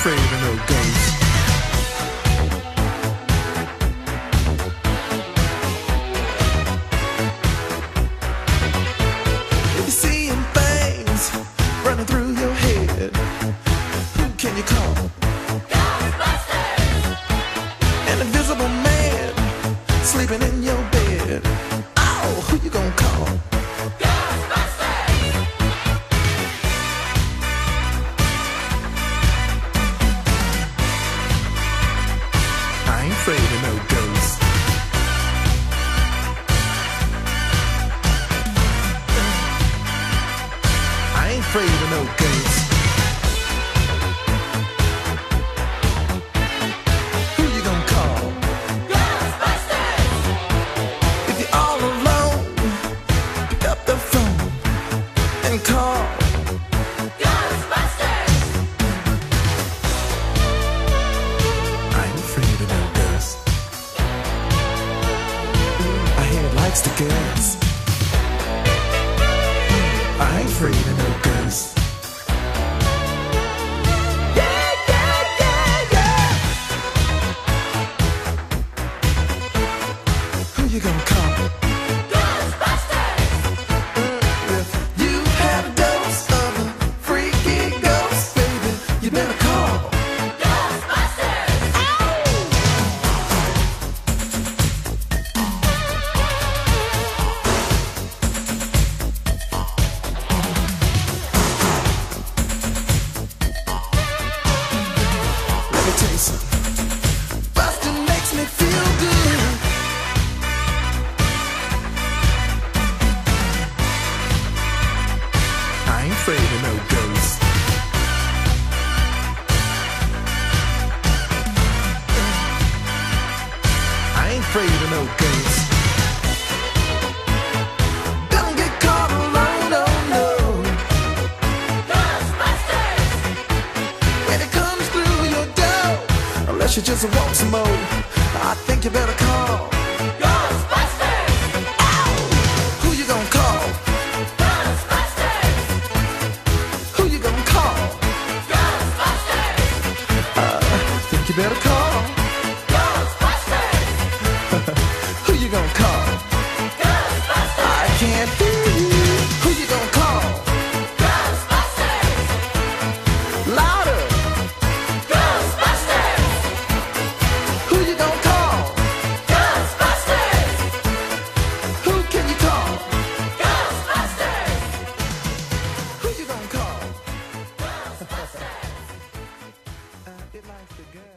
afraid of no ghosts. If you're seeing things running through your head, who can you call? Ghostbusters! An invisible man sleeping in your bed. Oh, who you gonna call? Ghostbusters! I ain't afraid of no ghosts. I ain't afraid of no ghosts. Who you gonna call? Ghostbusters! If you're all alone, pick up the phone and call. Ghostbusters! I ain't afraid of no ghosts. I hear it likes to guess. I ain't afraid of no ghosts. Yeah, yeah, yeah, yeah. Who you gonna call? Ghostbusters! If you have a dose of a freaky ghost, baby, you better call. Ghostbusters! Let me tell you something. Bustin' makes me feel good. I ain't afraid of no ghosts. I ain't afraid of no ghosts. Don't get caught alone, no, no. Ghostbusters! When it comes through your door, unless you just want some more, I think you better call. Ghostbusters! Who you gonna call? Ghostbusters! Who you gonna call? Ghostbusters! Think you better call. Ghostbusters! Who you gonna call? Ghostbusters! I can't hear you. Who you gonna call? Ghostbusters! Louder. Ghostbusters! Who you gonna call? Ghostbusters! Who can you call? Ghostbusters! Who you gonna call? Ghostbusters! It likes to go.